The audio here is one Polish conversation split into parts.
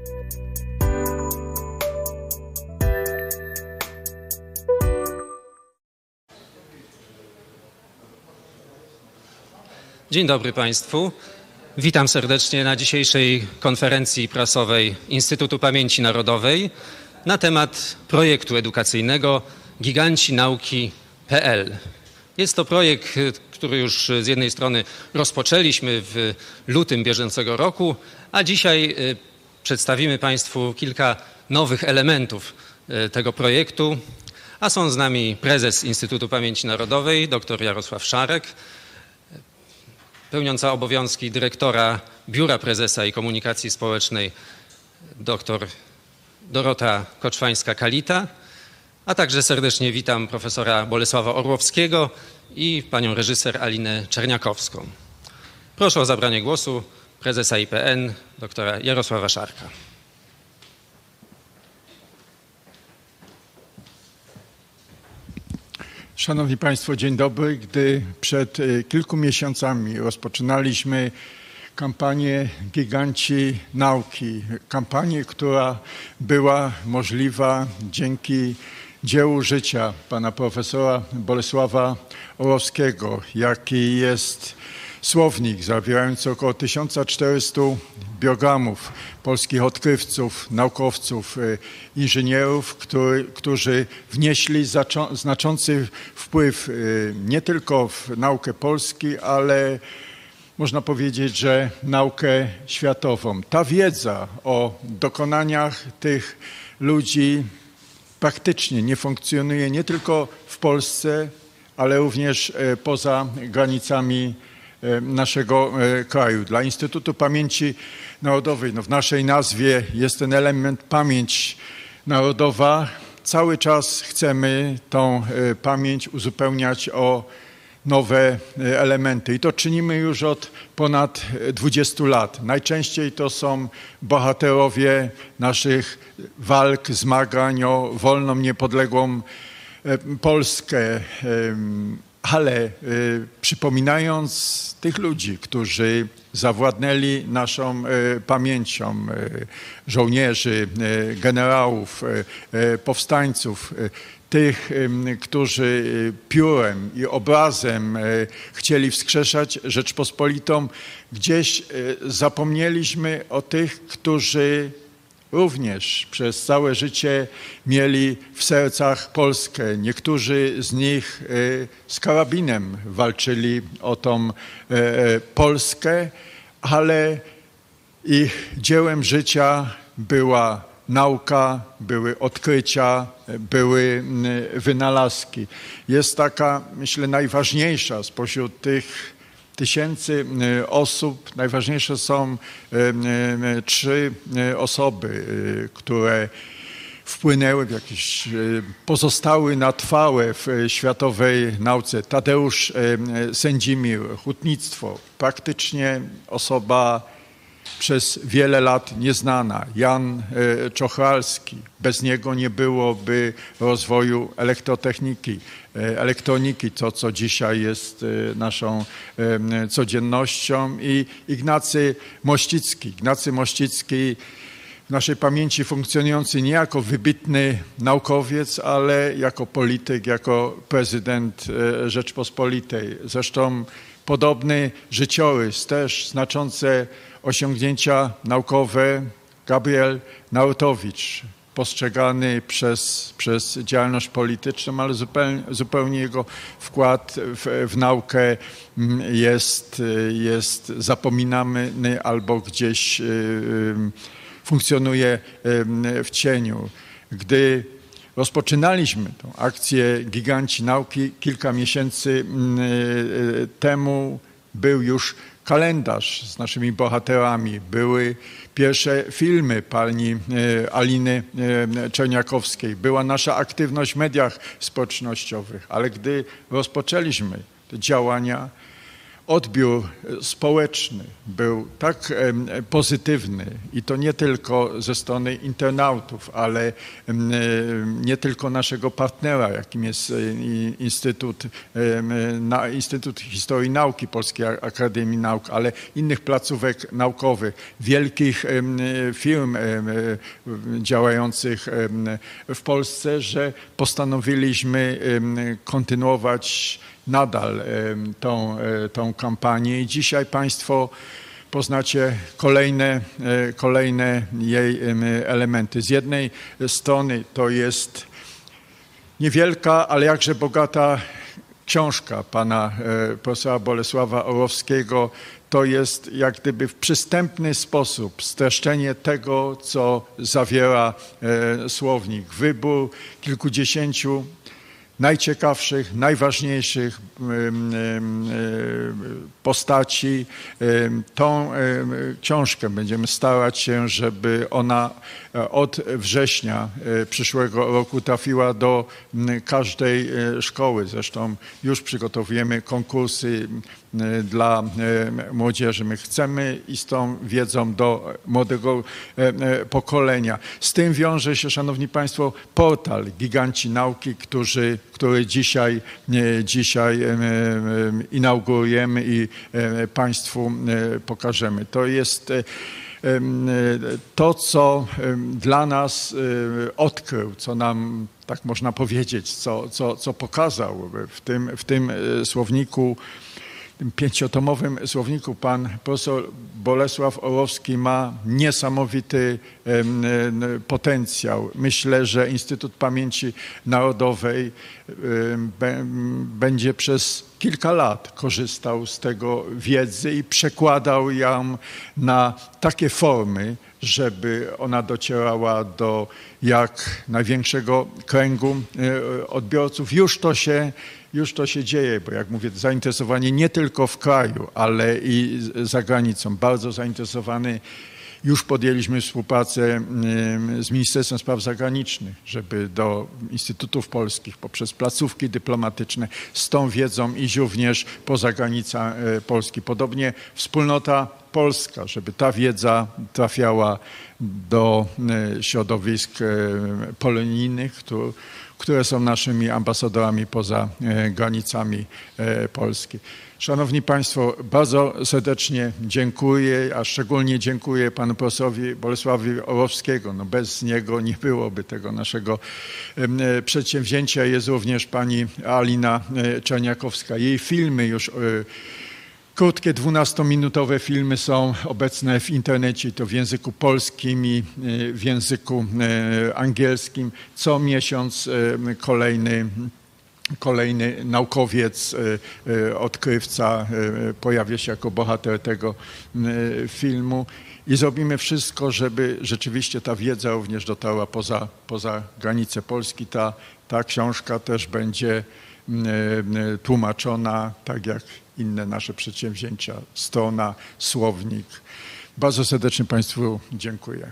Dzień dobry Państwu. Witam serdecznie na dzisiejszej konferencji prasowej Instytutu Pamięci Narodowej na temat projektu edukacyjnego Giganci Nauki.pl. Jest to projekt, który już z jednej strony rozpoczęliśmy w lutym bieżącego roku, a dzisiaj przedstawimy Państwu kilka nowych elementów tego projektu. A są z nami prezes Instytutu Pamięci Narodowej, dr Jarosław Szarek, pełniąca obowiązki dyrektora Biura Prezesa i Komunikacji Społecznej dr Dorota Koczwańska-Kalita, a także serdecznie witam profesora Bolesława Orłowskiego i panią reżyser Alinę Czerniakowską. Proszę o zabranie głosu prezesa IPN doktora Jarosława Szarka. Szanowni Państwo, dzień dobry. Gdy przed kilku miesiącami rozpoczynaliśmy kampanię Giganci Nauki, kampanię, która była możliwa dzięki dziełu życia pana profesora Bolesława Orłowskiego, jaki jest słownik zawierający około 1400 biogramów polskich odkrywców, naukowców, inżynierów, którzy wnieśli znaczący wpływ nie tylko w naukę Polski, ale można powiedzieć, że naukę światową. Ta wiedza o dokonaniach tych ludzi praktycznie nie funkcjonuje nie tylko w Polsce, ale również poza granicami naszego kraju. Dla Instytutu Pamięci Narodowej, w naszej nazwie jest ten element pamięć narodowa. Cały czas chcemy tą pamięć uzupełniać o nowe elementy i to czynimy już od ponad 20 lat. Najczęściej to są bohaterowie naszych walk, zmagań o wolną, niepodległą Polskę, ale przypominając tych ludzi, którzy zawładnęli naszą pamięcią, żołnierzy, generałów, powstańców, tych, którzy piórem i obrazem chcieli wskrzeszać Rzeczpospolitą, gdzieś zapomnieliśmy o tych, którzy również przez całe życie mieli w sercach Polskę. Niektórzy z nich z karabinem walczyli o tą Polskę, ale ich dziełem życia była nauka, były odkrycia, były wynalazki. Jest taka, myślę, najważniejsza spośród tych tysięcy osób, najważniejsze są trzy osoby, które wpłynęły pozostały na trwałe w światowej nauce. Tadeusz Sędzimir, hutnictwo, praktycznie osoba przez wiele lat nieznana. Jan Czochralski, bez niego nie byłoby rozwoju elektrotechniki, elektroniki, to co dzisiaj jest naszą codziennością, i Ignacy Mościcki. Ignacy Mościcki w naszej pamięci funkcjonujący nie jako wybitny naukowiec, ale jako polityk, jako prezydent Rzeczpospolitej. Zresztą podobny życiorys, też znaczące osiągnięcia naukowe, Gabriel Narutowicz, postrzegany przez działalność polityczną, ale zupełnie jego wkład w naukę jest zapominany albo gdzieś funkcjonuje w cieniu. Gdy rozpoczynaliśmy tę akcję Giganci Nauki kilka miesięcy temu, był już kalendarz z naszymi bohaterami. Były pierwsze filmy pani Aliny Czerniakowskiej. Była nasza aktywność w mediach społecznościowych. Ale gdy rozpoczęliśmy te działania, odbiór społeczny był tak pozytywny i to nie tylko ze strony internautów, ale nie tylko naszego partnera, jakim jest Instytut Historii Nauki Polskiej Akademii Nauk, ale innych placówek naukowych, wielkich firm działających w Polsce, że postanowiliśmy kontynuować nadal tą kampanię i dzisiaj Państwo poznacie kolejne jej elementy. Z jednej strony to jest niewielka, ale jakże bogata książka pana profesora Bolesława Orłowskiego. To jest jak gdyby w przystępny sposób streszczenie tego, co zawiera słownik. Wybór kilkudziesięciu najciekawszych, najważniejszych postaci. Tą książkę będziemy starać się, żeby ona od września przyszłego roku trafiła do każdej szkoły. Zresztą już przygotowujemy konkursy dla młodzieży. My chcemy i z tą wiedzą do młodego pokolenia. Z tym wiąże się, szanowni państwo, portal Giganci Nauki, który dzisiaj inaugurujemy i państwu pokażemy. To jest to, co dla nas odkrył, co nam, tak można powiedzieć, co pokazał w tym słowniku, tym 5-tomowym słowniku. Pan profesor Bolesław Orłowski ma niesamowity potencjał. Myślę, że Instytut Pamięci Narodowej będzie przez kilka lat korzystał z tego wiedzy i przekładał ją na takie formy, żeby ona docierała do jak największego kręgu odbiorców. Już to się dzieje, bo jak mówię, zainteresowanie nie tylko w kraju, ale i za granicą. Bardzo zainteresowany. Już podjęliśmy współpracę z Ministerstwem Spraw Zagranicznych, żeby do instytutów polskich poprzez placówki dyplomatyczne z tą wiedzą iść również poza granicę Polski. Podobnie wspólnota polska, żeby ta wiedza trafiała do środowisk polonijnych, które są naszymi ambasadorami poza granicami Polski. Szanowni Państwo, bardzo serdecznie dziękuję, a szczególnie dziękuję panu profesorowi Bolesławowi Orłowskiego. No bez niego nie byłoby tego naszego przedsięwzięcia. Jest również pani Alina Czerniakowska. Jej filmy już krótkie, 12-minutowe filmy są obecne w internecie, to w języku polskim i w języku angielskim. Co miesiąc kolejny naukowiec, odkrywca pojawia się jako bohater tego filmu i zrobimy wszystko, żeby rzeczywiście ta wiedza również dotarła poza granice Polski. Ta książka też będzie tłumaczona, tak jak inne nasze przedsięwzięcia, strona, słownik. Bardzo serdecznie Państwu dziękuję.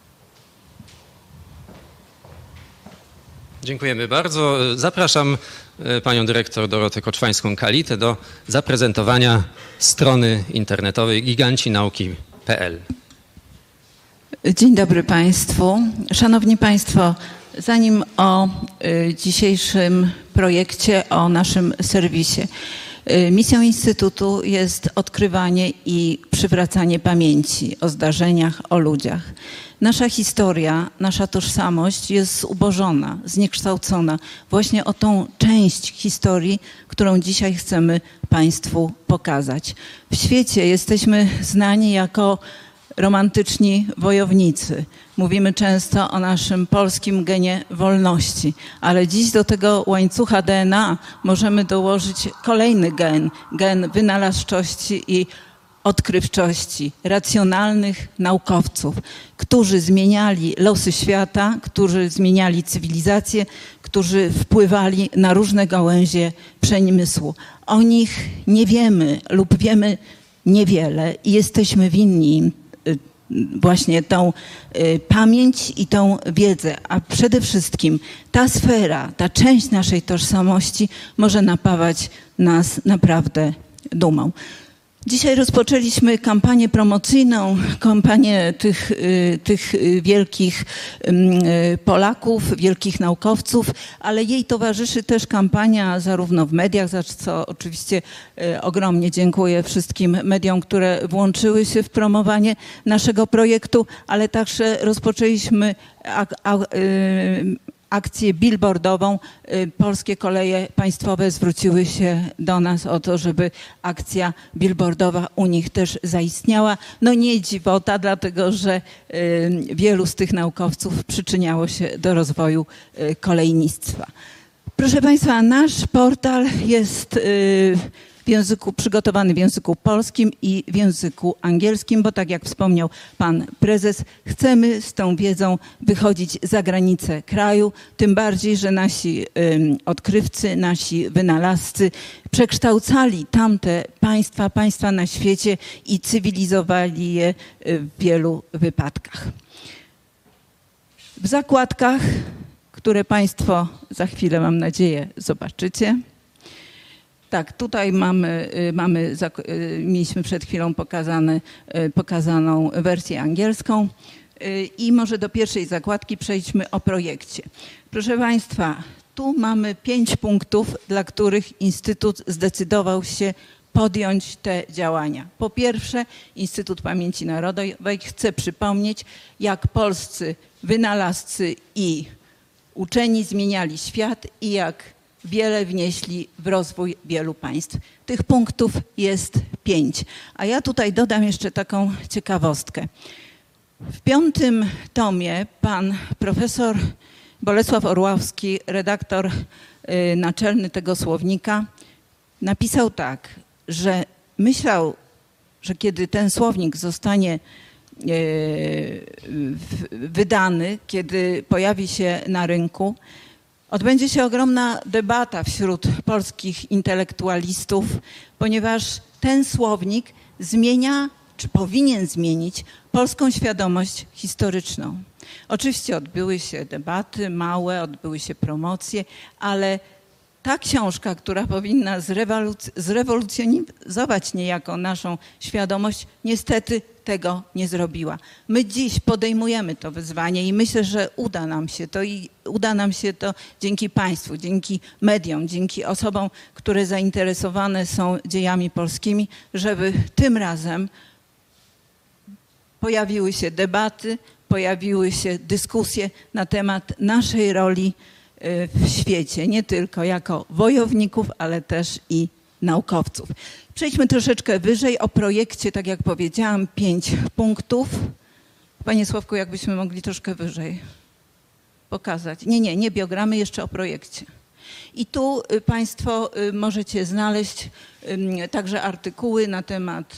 Dziękujemy bardzo. Zapraszam panią dyrektor Dorotę Koczwańską-Kalitę do zaprezentowania strony internetowej gigancinauki.pl. Dzień dobry Państwu. Szanowni Państwo, zanim o dzisiejszym projekcie, o naszym serwisie. Misją Instytutu jest odkrywanie i przywracanie pamięci o zdarzeniach, o ludziach. Nasza historia, nasza tożsamość jest zubożona, zniekształcona właśnie o tą część historii, którą dzisiaj chcemy Państwu pokazać. W świecie jesteśmy znani jako romantyczni wojownicy. Mówimy często o naszym polskim genie wolności, ale dziś do tego łańcucha DNA możemy dołożyć kolejny gen wynalazczości i odkrywczości, racjonalnych naukowców, którzy zmieniali losy świata, którzy zmieniali cywilizację, którzy wpływali na różne gałęzie przemysłu. O nich nie wiemy lub wiemy niewiele i jesteśmy winni właśnie tą pamięć i tą wiedzę, a przede wszystkim ta sfera, ta część naszej tożsamości może napawać nas naprawdę dumą. Dzisiaj rozpoczęliśmy kampanię promocyjną, kampanię tych wielkich Polaków, wielkich naukowców, ale jej towarzyszy też kampania zarówno w mediach, za co oczywiście ogromnie dziękuję wszystkim mediom, które włączyły się w promowanie naszego projektu, ale także rozpoczęliśmy akcję billboardową. Polskie Koleje Państwowe zwróciły się do nas o to, żeby akcja billboardowa u nich też zaistniała. No nie dziwota, dlatego że wielu z tych naukowców przyczyniało się do rozwoju kolejnictwa. Proszę Państwa, nasz portal jest przygotowany w języku polskim i w języku angielskim, bo tak jak wspomniał pan prezes, chcemy z tą wiedzą wychodzić za granicę kraju, tym bardziej, że nasi odkrywcy, nasi wynalazcy przekształcali tamte państwa na świecie i cywilizowali je w wielu wypadkach. W zakładkach, które Państwo za chwilę, mam nadzieję, zobaczycie. Tak, tutaj mieliśmy przed chwilą pokazaną wersję angielską i może do pierwszej zakładki przejdźmy o projekcie. Proszę Państwa, tu mamy 5 punktów, dla których Instytut zdecydował się podjąć te działania. Po pierwsze, Instytut Pamięci Narodowej chce przypomnieć, jak polscy wynalazcy i uczeni zmieniali świat i jak wiele wnieśli w rozwój wielu państw. Tych punktów jest 5. A ja tutaj dodam jeszcze taką ciekawostkę. W 5. tomie pan profesor Bolesław Orłowski, redaktor naczelny tego słownika, napisał tak, że myślał, że kiedy ten słownik zostanie wydany, kiedy pojawi się na rynku, odbędzie się ogromna debata wśród polskich intelektualistów, ponieważ ten słownik zmienia, czy powinien zmienić, polską świadomość historyczną. Oczywiście odbyły się debaty małe, odbyły się promocje, ale ta książka, która powinna zrewolucjonizować niejako naszą świadomość, niestety tego nie zrobiła. My dziś podejmujemy to wyzwanie i myślę, że uda nam się to dzięki Państwu, dzięki mediom, dzięki osobom, które zainteresowane są dziejami polskimi, żeby tym razem pojawiły się debaty, pojawiły się dyskusje na temat naszej roli w świecie, nie tylko jako wojowników, ale też i naukowców. Przejdźmy troszeczkę wyżej. O projekcie, tak jak powiedziałam, 5 punktów. Panie Sławku, jakbyśmy mogli troszkę wyżej pokazać. Nie biogramy, jeszcze o projekcie. I tu Państwo możecie znaleźć także artykuły na temat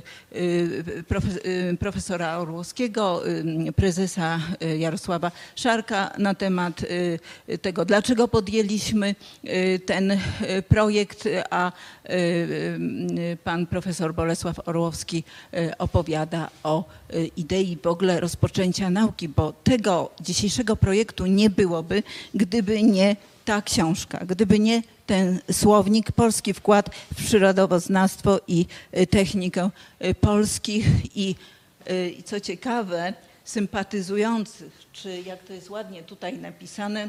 profesora Orłowskiego, prezesa Jarosława Szarka, na temat tego, dlaczego podjęliśmy ten projekt, a pan profesor Bolesław Orłowski opowiada o idei w ogóle rozpoczęcia nauki, bo tego dzisiejszego projektu nie byłoby, gdyby nie ta książka, gdyby nie ten słownik, polski wkład w przyrodoznawstwo i technikę polskich i co ciekawe, sympatyzujących, czy jak to jest ładnie tutaj napisane,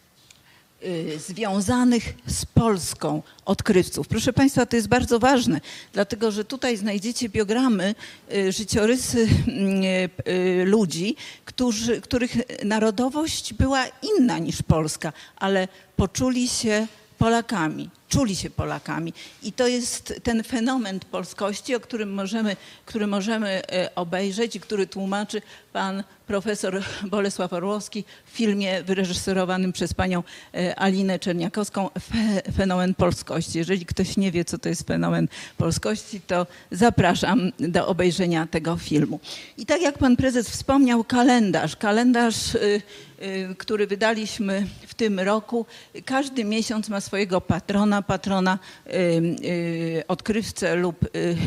związanych z Polską odkrywców. Proszę Państwa, to jest bardzo ważne, dlatego że tutaj znajdziecie biogramy, życiorysy ludzi, których narodowość była inna niż polska, ale poczuli się Polakami, czuli się Polakami. I to jest ten fenomen polskości, o który możemy obejrzeć i który tłumaczy pan profesor Bolesław Orłowski w filmie wyreżyserowanym przez panią Alinę Czerniakowską Fenomen polskości. Jeżeli ktoś nie wie, co to jest fenomen polskości, to zapraszam do obejrzenia tego filmu. I tak jak pan prezes wspomniał, kalendarz, który wydaliśmy w tym roku, każdy miesiąc ma swojego patrona odkrywcę lub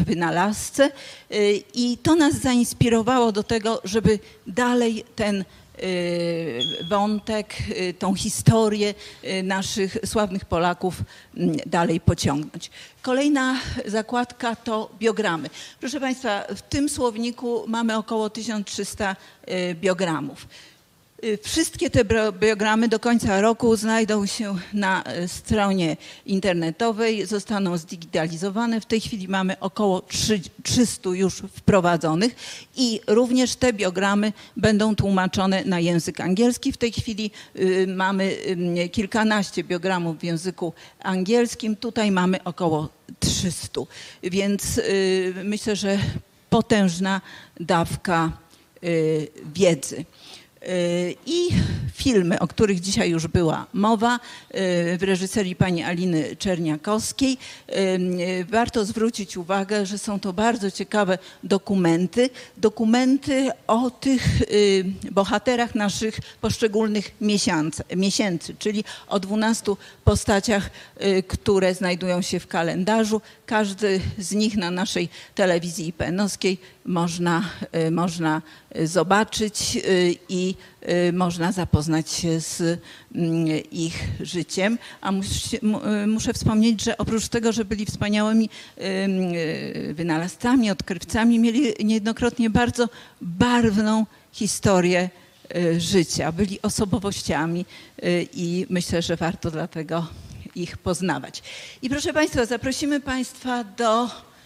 wynalazcę i to nas zainspirowało do tego, żeby dalej ten wątek, tą historię naszych sławnych Polaków dalej pociągnąć. Kolejna zakładka to biogramy. Proszę Państwa, w tym słowniku mamy około 1300 biogramów. Wszystkie te biogramy do końca roku znajdą się na stronie internetowej, zostaną zdigitalizowane. W tej chwili mamy około 300 już wprowadzonych i również te biogramy będą tłumaczone na język angielski. W tej chwili mamy kilkanaście biogramów w języku angielskim, tutaj mamy około 300, więc myślę, że potężna dawka wiedzy. I filmy, o których dzisiaj już była mowa, w reżyserii pani Aliny Czerniakowskiej. Warto zwrócić uwagę, że są to bardzo ciekawe dokumenty o tych bohaterach naszych poszczególnych miesięcy, czyli o 12 postaciach, które znajdują się w kalendarzu. Każdy z nich na naszej telewizji IPN-owskiej można zobaczyć i można zapoznać się z ich życiem. A muszę wspomnieć, że oprócz tego, że byli wspaniałymi wynalazcami, odkrywcami, mieli niejednokrotnie bardzo barwną historię życia. Byli osobowościami i myślę, że warto dlatego ich poznawać. I proszę Państwa, zaprosimy Państwa do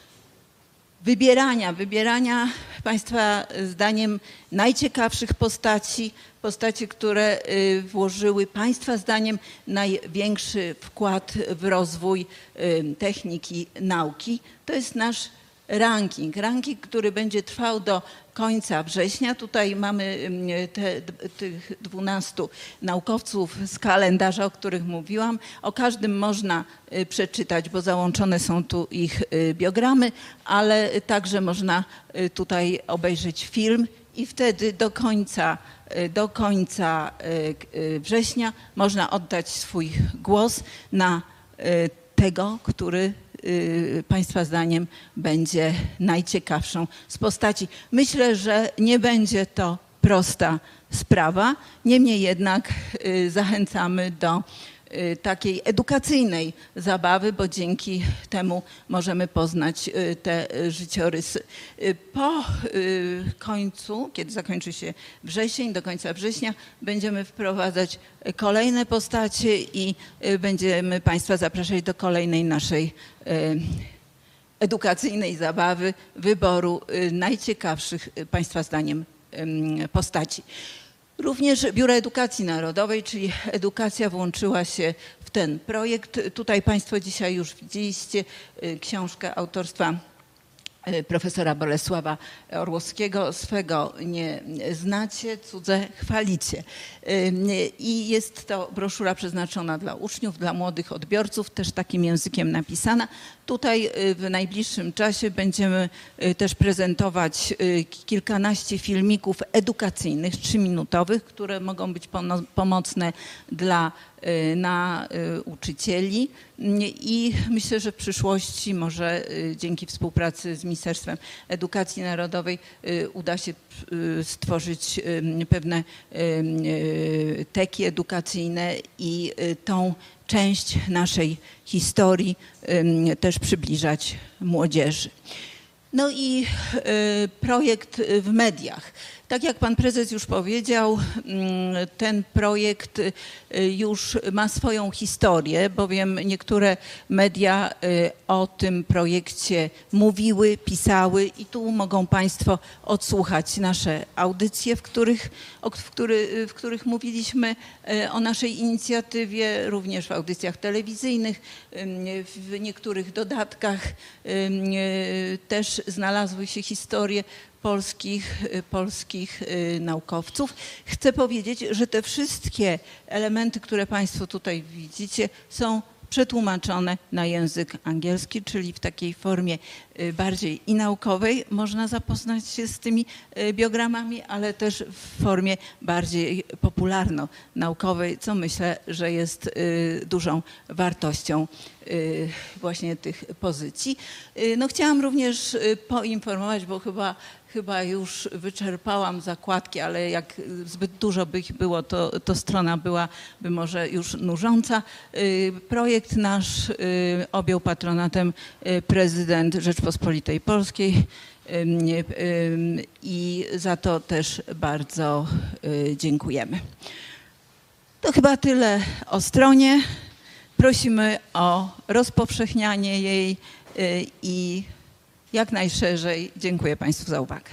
wybierania Państwa zdaniem najciekawszych postaci, które włożyły Państwa zdaniem największy wkład w rozwój techniki nauki. To jest nasz ranking, który będzie trwał do końca września. Tutaj mamy tych 12 naukowców z kalendarza, o których mówiłam. O każdym można przeczytać, bo załączone są tu ich biogramy, ale także można tutaj obejrzeć film i wtedy do końca września można oddać swój głos na tego, który Państwa zdaniem będzie najciekawszą z postaci. Myślę, że nie będzie to prosta sprawa, niemniej jednak zachęcamy do takiej edukacyjnej zabawy, bo dzięki temu możemy poznać te życiorysy. Po końcu, kiedy zakończy się wrzesień, do końca września, będziemy wprowadzać kolejne postacie i będziemy Państwa zapraszać do kolejnej naszej edukacyjnej zabawy, wyboru najciekawszych Państwa zdaniem postaci. Również Biuro Edukacji Narodowej, czyli edukacja, włączyła się w ten projekt. Tutaj Państwo dzisiaj już widzieliście książkę autorstwa profesora Bolesława Orłowskiego, swego nie znacie, cudze chwalicie. I jest to broszura przeznaczona dla uczniów, dla młodych odbiorców, też takim językiem napisana. Tutaj w najbliższym czasie będziemy też prezentować kilkanaście filmików edukacyjnych, 3-minutowych, które mogą być pomocne dla nauczycieli i myślę, że w przyszłości może dzięki współpracy z Ministerstwem Edukacji Narodowej uda się stworzyć pewne teki edukacyjne i tą część naszej historii też przybliżać młodzieży. No i projekt w mediach. Tak jak pan prezes już powiedział, ten projekt już ma swoją historię, bowiem niektóre media o tym projekcie mówiły, pisały i tu mogą Państwo odsłuchać nasze audycje, w których mówiliśmy o naszej inicjatywie, również w audycjach telewizyjnych, w niektórych dodatkach też znalazły się historie polskich naukowców. Chcę powiedzieć, że te wszystkie elementy, które Państwo tutaj widzicie, są przetłumaczone na język angielski, czyli w takiej formie bardziej i naukowej można zapoznać się z tymi biogramami, ale też w formie bardziej popularno-naukowej, co myślę, że jest dużą wartością właśnie tych pozycji. No, chciałam również poinformować, bo chyba już wyczerpałam zakładki, ale jak zbyt dużo by ich było, to strona byłaby może już nużąca. Projekt nasz objął patronatem prezydent Rzeczpospolitej Polskiej i za to też bardzo dziękujemy. To chyba tyle o stronie. Prosimy o rozpowszechnianie jej i jak najszerzej. Dziękuję Państwu za uwagę.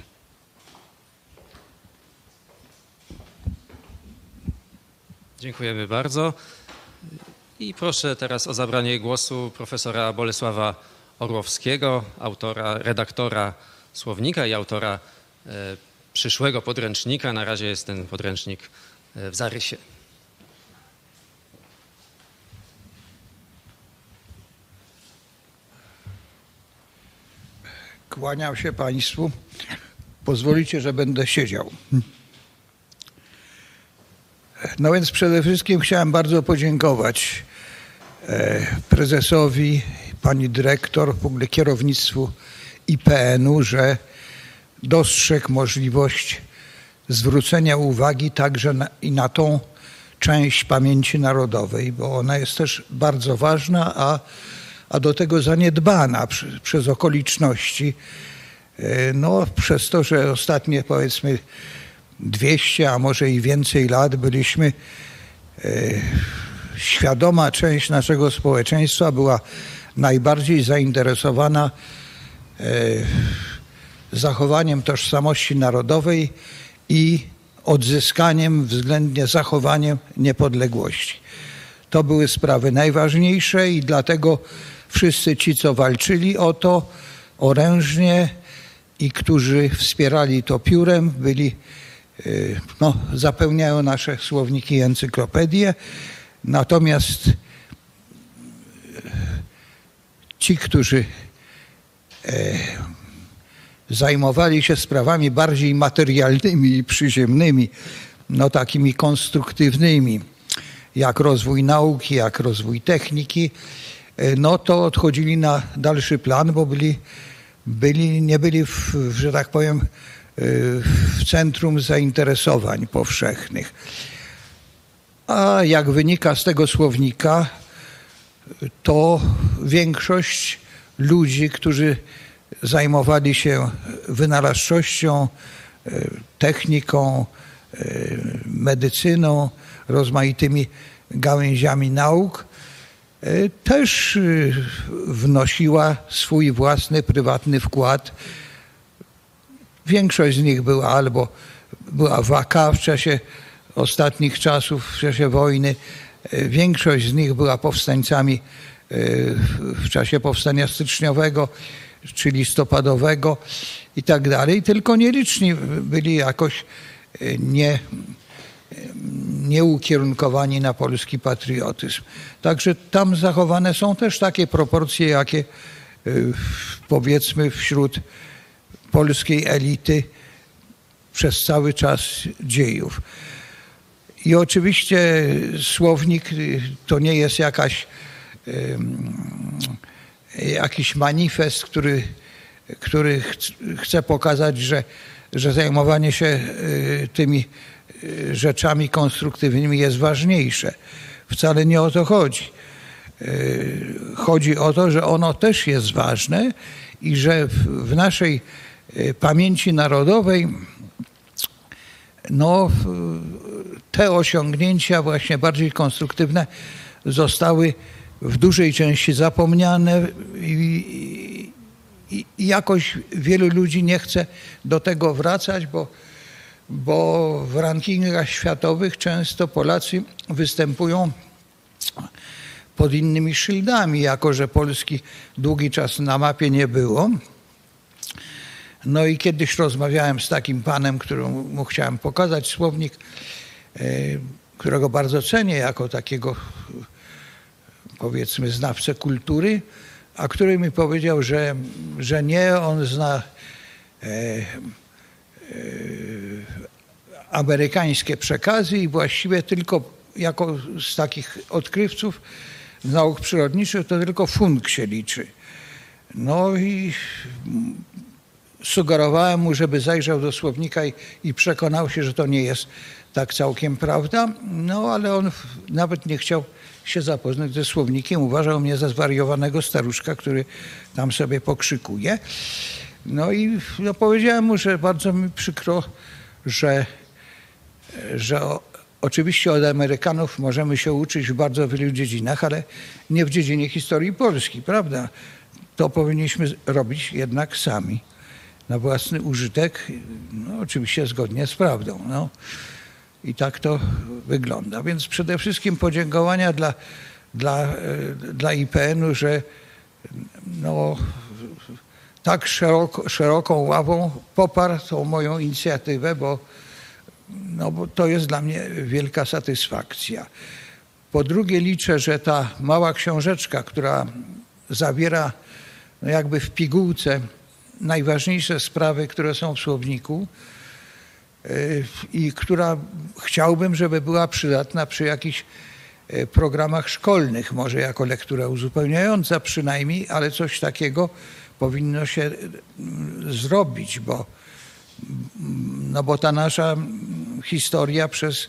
Dziękujemy bardzo. I proszę teraz o zabranie głosu profesora Bolesława Orłowskiego, redaktora słownika i autora przyszłego podręcznika. Na razie jest ten podręcznik w zarysie. Kłaniam się Państwu. Pozwolicie, że będę siedział. No więc przede wszystkim chciałem bardzo podziękować prezesowi, pani dyrektor, w ogóle kierownictwu IPN-u, że dostrzegł możliwość zwrócenia uwagi także na tą część pamięci narodowej, bo ona jest też bardzo ważna, a do tego zaniedbana przez okoliczności. No, przez to, że ostatnie powiedzmy 200, a może i więcej lat byliśmy, świadoma część naszego społeczeństwa była najbardziej zainteresowana zachowaniem tożsamości narodowej i odzyskaniem, względnie zachowaniem niepodległości. To były sprawy najważniejsze i dlatego wszyscy ci, co walczyli o to orężnie i którzy wspierali to piórem, byli, no, zapełniają nasze słowniki i encyklopedie. Natomiast ci, którzy zajmowali się sprawami bardziej materialnymi i przyziemnymi, no takimi konstruktywnymi, jak rozwój nauki, jak rozwój techniki, no to odchodzili na dalszy plan, bo nie byli, że tak powiem, w centrum zainteresowań powszechnych. A jak wynika z tego słownika, to większość ludzi, którzy zajmowali się wynalazczością, techniką, medycyną, rozmaitymi gałęziami nauk, też wnosiła swój własny, prywatny wkład. Większość z nich była w AK w czasie ostatnich czasów, w czasie wojny. Większość z nich była powstańcami w czasie powstania styczniowego czy listopadowego i tak dalej. Tylko nieliczni byli jakoś nieukierunkowani na polski patriotyzm. Także tam zachowane są też takie proporcje, jakie powiedzmy wśród polskiej elity przez cały czas dziejów. I oczywiście słownik to nie jest jakiś manifest, który chce pokazać, że zajmowanie się tymi rzeczami konstruktywnymi jest ważniejsze. Wcale nie o to chodzi. Chodzi o to, że ono też jest ważne i że w naszej pamięci narodowej no, te osiągnięcia właśnie bardziej konstruktywne zostały w dużej części zapomniane i jakoś wielu ludzi nie chce do tego wracać, bo w rankingach światowych często Polacy występują pod innymi szyldami, jako że Polski długi czas na mapie nie było. No i kiedyś rozmawiałem z takim panem, któremu chciałem pokazać słownik, którego bardzo cenię jako takiego, powiedzmy, znawcę kultury, a który mi powiedział, że nie, on zna amerykańskie przekazy i właściwie tylko jako z takich odkrywców nauk przyrodniczych to tylko funk się liczy. No i sugerowałem mu, żeby zajrzał do słownika i przekonał się, że to nie jest tak całkiem prawda. No ale on nawet nie chciał się zapoznać ze słownikiem. Uważał mnie za zwariowanego staruszka, który tam sobie pokrzykuje. No i powiedziałem mu, że bardzo mi przykro, że oczywiście od Amerykanów możemy się uczyć w bardzo wielu dziedzinach, ale nie w dziedzinie historii Polski, prawda? To powinniśmy robić jednak sami, na własny użytek, no, oczywiście zgodnie z prawdą. No. I tak to wygląda. Więc przede wszystkim podziękowania dla IPN-u, że no, tak szeroką ławą poparł tą moją inicjatywę, bo to jest dla mnie wielka satysfakcja. Po drugie liczę, że ta mała książeczka, która zawiera no jakby w pigułce najważniejsze sprawy, które są w słowniku i która chciałbym, żeby była przydatna przy jakichś programach szkolnych, może jako lektura uzupełniająca przynajmniej, ale coś takiego powinno się zrobić, bo ta nasza historia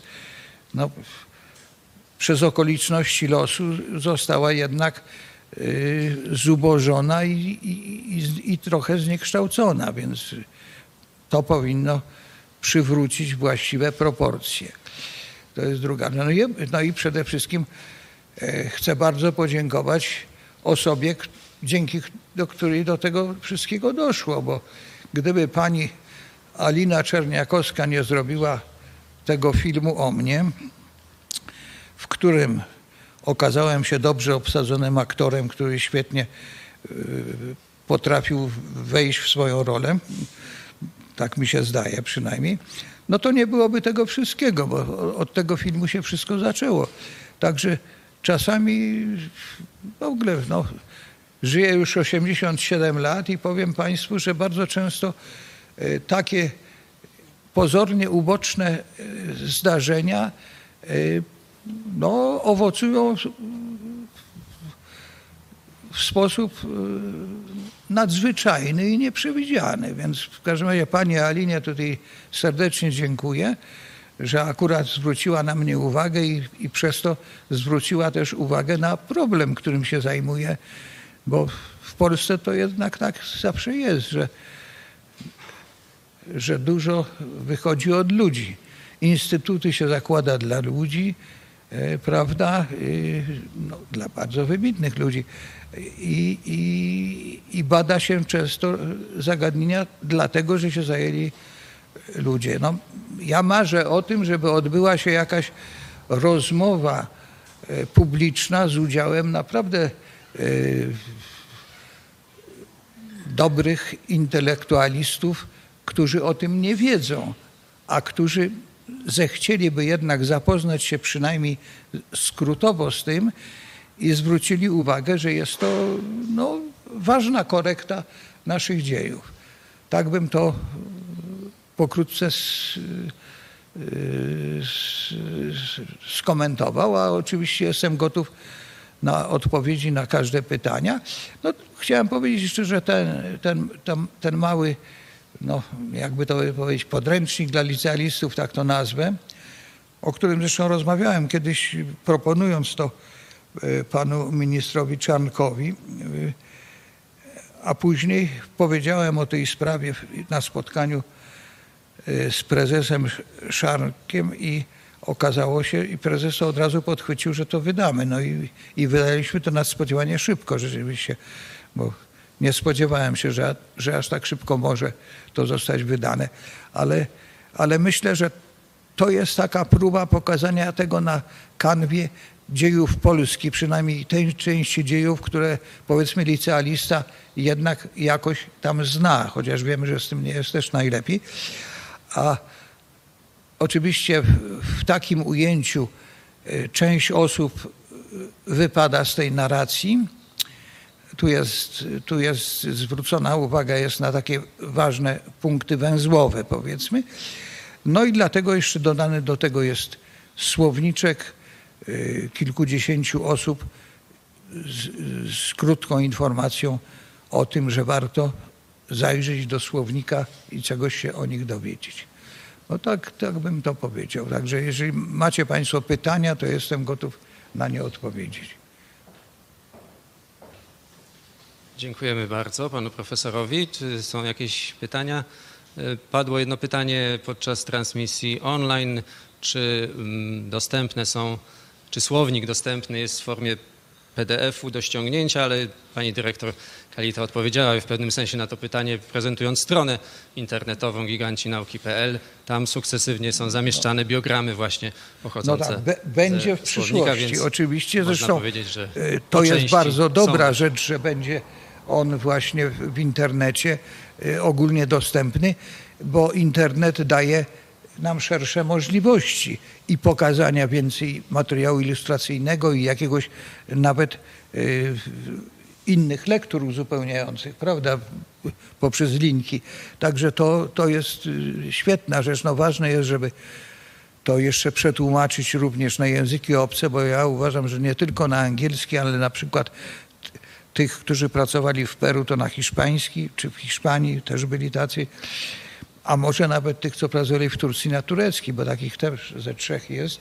przez okoliczności losu została jednak zubożona i trochę zniekształcona, więc to powinno przywrócić właściwe proporcje. To jest druga. No i przede wszystkim chcę bardzo podziękować osobie, dzięki której do tego wszystkiego doszło, bo gdyby pani Alina Czerniakowska nie zrobiła tego filmu o mnie, w którym okazałem się dobrze obsadzonym aktorem, który świetnie potrafił wejść w swoją rolę, tak mi się zdaje przynajmniej, no to nie byłoby tego wszystkiego, bo od tego filmu się wszystko zaczęło. Także czasami w ogóle żyję już 87 lat i powiem Państwu, że bardzo często takie pozornie uboczne zdarzenia owocują w sposób nadzwyczajny i nieprzewidziany. Więc w każdym razie pani Alinie tutaj serdecznie dziękuję, że akurat zwróciła na mnie uwagę i przez to zwróciła też uwagę na problem, którym się zajmuję, bo w Polsce to jednak tak zawsze jest, że dużo wychodzi od ludzi. Instytuty się zakłada dla ludzi, prawda, dla bardzo wybitnych ludzi i bada się często zagadnienia dlatego, że się zajęli ludzie. Ja marzę o tym, żeby odbyła się jakaś rozmowa publiczna z udziałem naprawdę dobrych intelektualistów, którzy o tym nie wiedzą, a którzy zechcieliby jednak zapoznać się przynajmniej skrótowo z tym i zwrócili uwagę, że jest to ważna korekta naszych dziejów. Tak bym to pokrótce skomentował, a oczywiście jestem gotów na odpowiedzi na każde pytania. Chciałem powiedzieć jeszcze, że ten mały, jakby to powiedzieć, podręcznik dla licealistów, tak to nazwę, o którym zresztą rozmawiałem kiedyś, proponując to panu ministrowi Czarnkowi, a później powiedziałem o tej sprawie na spotkaniu z prezesem Szarnkiem i okazało się, i prezes od razu podchwycił, że to wydamy. I wydaliśmy to nadspodziewanie szybko rzeczywiście, bo nie spodziewałem się, że aż tak szybko może to zostać wydane. Ale myślę, że to jest taka próba pokazania tego na kanwie dziejów Polski, przynajmniej tej części dziejów, które powiedzmy licealista jednak jakoś tam zna, chociaż wiemy, że z tym nie jest też najlepiej. A oczywiście w takim ujęciu część osób wypada z tej narracji. Tu jest zwrócona uwaga jest na takie ważne punkty węzłowe, powiedzmy. I dlatego jeszcze dodany do tego jest słowniczek kilkudziesięciu osób z krótką informacją o tym, że warto zajrzeć do słownika i czegoś się o nich dowiedzieć. No tak bym to powiedział. Także jeżeli macie Państwo pytania, to jestem gotów na nie odpowiedzieć. Dziękujemy bardzo panu profesorowi. Czy są jakieś pytania? Padło jedno pytanie podczas transmisji online. Czy dostępne są, czy słownik dostępny jest w formie PDF-u do ściągnięcia, ale pani dyrektor Kalita odpowiedziała w pewnym sensie na to pytanie, prezentując stronę internetową gigancinauki.pl. Tam sukcesywnie są zamieszczane biogramy właśnie pochodzące no tak, będzie w przyszłości. Oczywiście, zresztą że to jest bardzo dobra rzecz, że będzie on właśnie w internecie ogólnie dostępny, bo internet daje nam szersze możliwości i pokazania więcej materiału ilustracyjnego i jakiegoś nawet innych lektur uzupełniających, prawda, poprzez linki. Także to jest świetna rzecz. No ważne jest, żeby to jeszcze przetłumaczyć również na języki obce, bo ja uważam, że nie tylko na angielski, ale na przykład tych, którzy pracowali w Peru, to na hiszpański, czy w Hiszpanii też byli tacy, a może nawet tych, co pracowali w Turcji, na turecki, bo takich też ze 3 jest.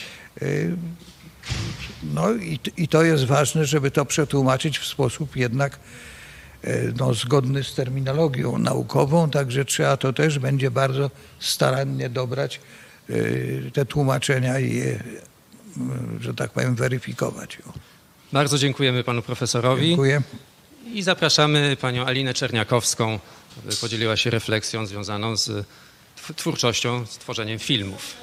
No i to jest ważne, żeby to przetłumaczyć w sposób jednak no, zgodny z terminologią naukową, także trzeba to też będzie bardzo starannie dobrać te tłumaczenia i je, że tak powiem, weryfikować. Bardzo dziękujemy panu profesorowi. Dziękuję. I zapraszamy panią Alinę Czerniakowską, aby podzieliła się refleksją związaną z twórczością, z tworzeniem filmów.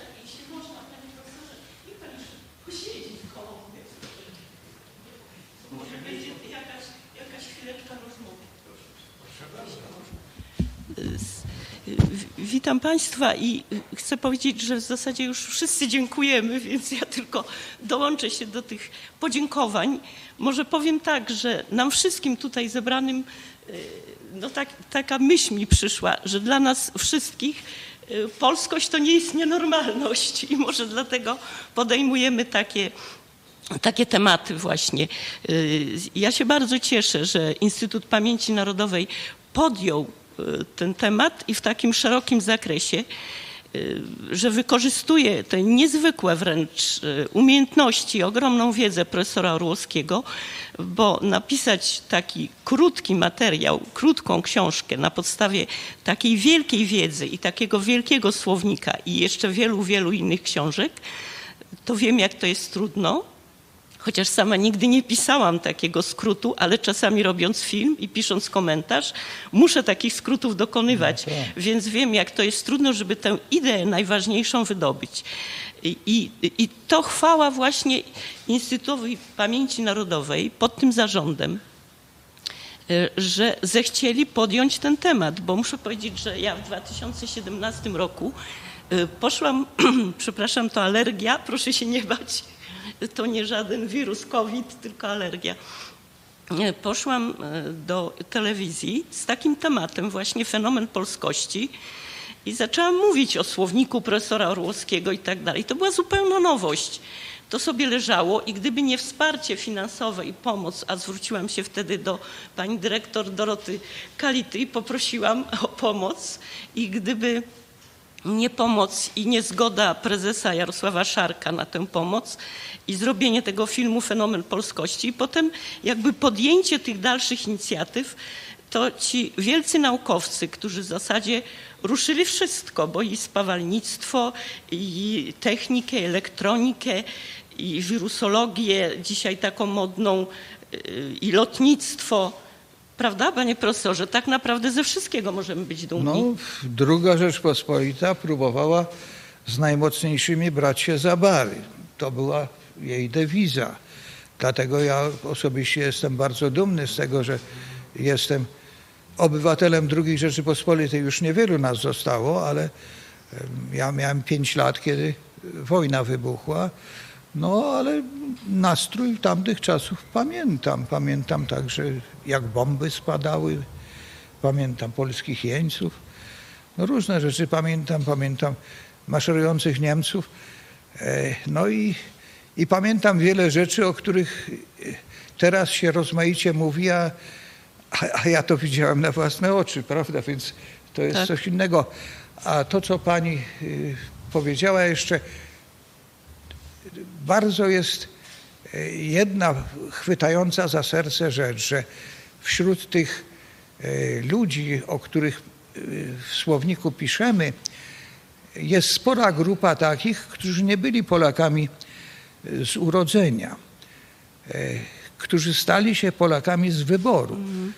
Witam Państwa i chcę powiedzieć, że w zasadzie już wszyscy dziękujemy, więc ja tylko dołączę się do tych podziękowań. Może powiem tak, że nam wszystkim tutaj zebranym no taka myśl mi przyszła, że dla nas wszystkich polskość to nie jest nienormalność i może dlatego podejmujemy takie tematy właśnie. Ja się bardzo cieszę, że Instytut Pamięci Narodowej podjął ten temat i w takim szerokim zakresie, że wykorzystuje te niezwykłe wręcz umiejętności, ogromną wiedzę profesora Orłowskiego, bo napisać taki krótki materiał, krótką książkę na podstawie takiej wielkiej wiedzy i takiego wielkiego słownika i jeszcze wielu, wielu innych książek, to wiem, jak to jest trudno. Chociaż sama nigdy nie pisałam takiego skrótu, ale czasami robiąc film i pisząc komentarz, muszę takich skrótów dokonywać, więc wiem, jak to jest trudno, żeby tę ideę najważniejszą wydobyć. I to chwała właśnie Instytutowi Pamięci Narodowej pod tym zarządem, że zechcieli podjąć ten temat, bo muszę powiedzieć, że ja w 2017 roku poszłam, przepraszam, to alergia, proszę się nie bać, to nie żaden wirus COVID, tylko alergia. Poszłam do telewizji z takim tematem właśnie fenomen polskości i zaczęłam mówić o słowniku profesora Orłowskiego i tak dalej. To była zupełna nowość. To sobie leżało i gdyby nie wsparcie finansowe i pomoc, a zwróciłam się wtedy do pani dyrektor Doroty Kality i poprosiłam o pomoc i gdyby nie pomoc i nie zgoda prezesa Jarosława Szarka na tę pomoc i zrobienie tego filmu Fenomen Polskości i potem jakby podjęcie tych dalszych inicjatyw, to ci wielcy naukowcy, którzy w zasadzie ruszyli wszystko, bo i spawalnictwo, i technikę, elektronikę, i wirusologię, dzisiaj taką modną, i lotnictwo. Prawda, panie profesorze? Tak naprawdę ze wszystkiego możemy być dumni. No, Druga Rzeczpospolita próbowała z najmocniejszymi brać się za bary. To była jej dewiza. Dlatego ja osobiście jestem bardzo dumny z tego, że jestem obywatelem II Rzeczypospolitej. Już niewielu nas zostało, ale ja miałem 5 lat, kiedy wojna wybuchła. No, ale nastrój tamtych czasów pamiętam. Pamiętam także, jak bomby spadały. Pamiętam polskich jeńców. No, różne rzeczy pamiętam. Pamiętam maszerujących Niemców. No i I pamiętam wiele rzeczy, o których teraz się rozmaicie mówi, a ja to widziałem na własne oczy, prawda? Więc to jest coś innego. A to, co pani powiedziała jeszcze, bardzo jest jedna chwytająca za serce rzecz, że wśród tych ludzi, o których w słowniku piszemy, jest spora grupa takich, którzy nie byli Polakami z urodzenia, którzy stali się Polakami z wyboru.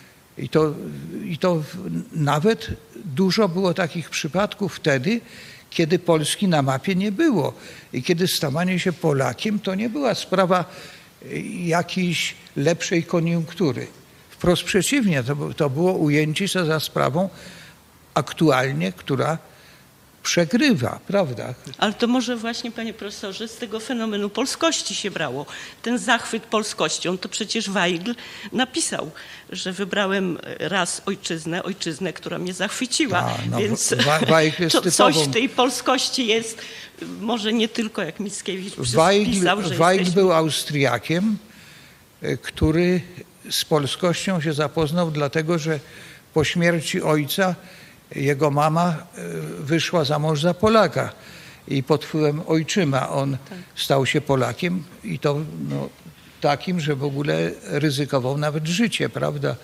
I to nawet dużo było takich przypadków wtedy, kiedy Polski na mapie nie było. I kiedy stawanie się Polakiem to nie była sprawa jakiejś lepszej koniunktury. Wprost przeciwnie, to było ujęcie się za sprawą aktualnie, która przegrywa, prawda? Ale to może właśnie, panie profesorze, z tego fenomenu polskości się brało. Ten zachwyt polskością, to przecież Weigl napisał, że wybrałem raz ojczyznę, która mnie zachwyciła. Więc to coś w tej polskości jest, może nie tylko jak Mickiewicz pisał, że Weigl był Austriakiem, który z polskością się zapoznał, dlatego że po śmierci ojca jego mama wyszła za mąż za Polaka i pod wpływem ojczyma on stał się Polakiem i to takim, że w ogóle ryzykował nawet życie, prawda?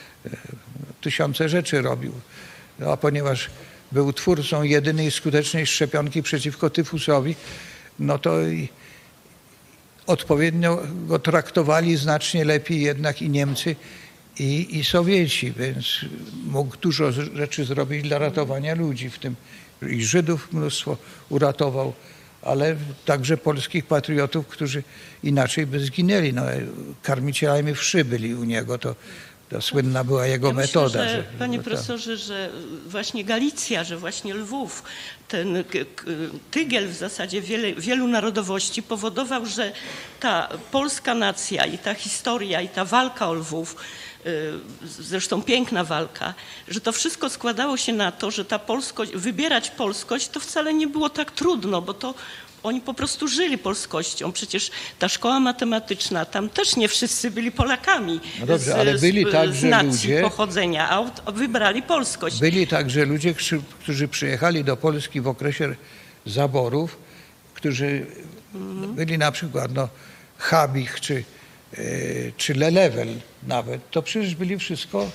Tysiące rzeczy robił. A ponieważ był twórcą jedynej skutecznej szczepionki przeciwko tyfusowi, no to odpowiednio go traktowali znacznie lepiej jednak i Niemcy, i Sowieci, więc mógł dużo rzeczy zrobić dla ratowania ludzi, w tym i Żydów mnóstwo uratował, ale także polskich patriotów, którzy inaczej by zginęli. No, karmicielami wszy byli u niego, to słynna była jego metoda. Myślę, panie profesorze, że właśnie Galicja, że właśnie Lwów, ten tygiel w zasadzie wielu narodowości powodował, że ta polska nacja i ta historia i ta walka o Lwów, zresztą piękna walka, że to wszystko składało się na to, że ta polskość, wybierać polskość to wcale nie było tak trudno, bo to oni po prostu żyli polskością. Przecież ta szkoła matematyczna, tam też nie wszyscy byli Polakami ale byli z nacji pochodzenia, a wybrali polskość. Byli także ludzie, którzy przyjechali do Polski w okresie zaborów, którzy byli na przykład Habich czy Lelewel nawet. To przecież byli wszystko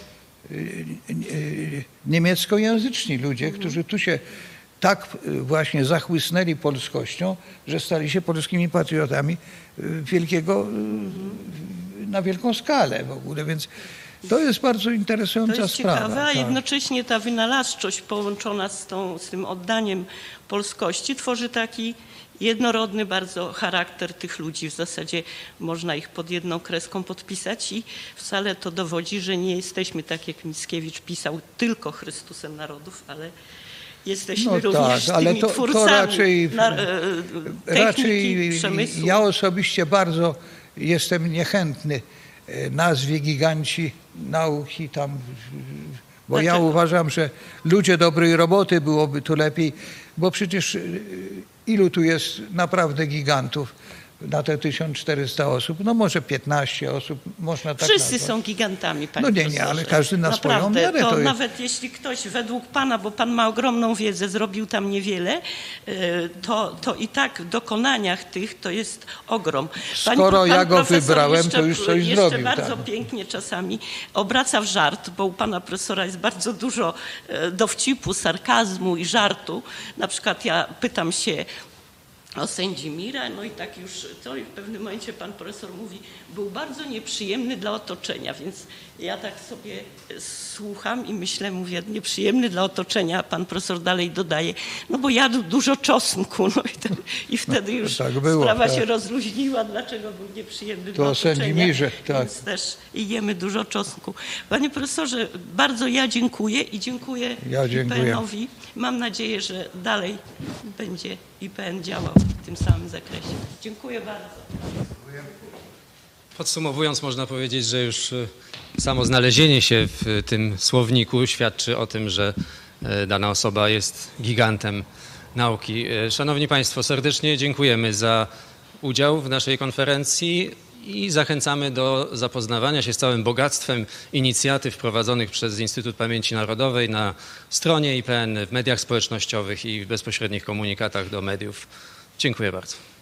niemieckojęzyczni ludzie, którzy tu się tak właśnie zachłysnęli polskością, że stali się polskimi patriotami na wielką skalę w ogóle, więc to jest bardzo interesująca sprawa. To jest ciekawe, a jednocześnie ta wynalazczość połączona z tym oddaniem polskości tworzy taki jednorodny bardzo charakter tych ludzi. W zasadzie można ich pod jedną kreską podpisać i wcale to dowodzi, że nie jesteśmy, tak jak Mickiewicz pisał, tylko Chrystusem narodów, ale jesteśmy również tymi twórcami techniki, przemysłu. Ja osobiście bardzo jestem niechętny nazwie giganci nauki tam, bo ja uważam, że ludzie dobrej roboty byłoby tu lepiej, bo przecież ilu tu jest naprawdę gigantów na te 1400 osób? No może 15 osób, można tak Wszyscy nazwać. są gigantami, panie profesorze. Ale każdy na swoją miarę. To nawet jeśli ktoś według pana, bo pan ma ogromną wiedzę, zrobił tam niewiele, to i tak w dokonaniach tych to jest ogrom. Skoro ja go wybrałem, to już coś jeszcze zrobił. bardzo pięknie czasami obraca w żart, bo u pana profesora jest bardzo dużo dowcipu, sarkazmu i żartu. Na przykład ja pytam się o sędzi Mira, no i tak już to i w pewnym momencie pan profesor mówi, był bardzo nieprzyjemny dla otoczenia, więc ja tak sobie słucham i myślę, mówię, nieprzyjemny dla otoczenia, a pan profesor dalej dodaje, no bo jadł dużo czosnku, no i wtedy już tak było, sprawa się rozluźniła, dlaczego był nieprzyjemny dla otoczenia, sędzi Mirze, tak. Więc też jemy dużo czosnku. Panie profesorze, bardzo ja dziękuję i dziękuję IPN-owi. Mam nadzieję, że dalej będzie IPN działał w tym samym zakresie. Dziękuję bardzo. Podsumowując, można powiedzieć, że już samo znalezienie się w tym słowniku świadczy o tym, że dana osoba jest gigantem nauki. Szanowni Państwo, serdecznie dziękujemy za udział w naszej konferencji i zachęcamy do zapoznawania się z całym bogactwem inicjatyw prowadzonych przez Instytut Pamięci Narodowej na stronie IPN, w mediach społecznościowych i w bezpośrednich komunikatach do mediów. Dziękuję bardzo.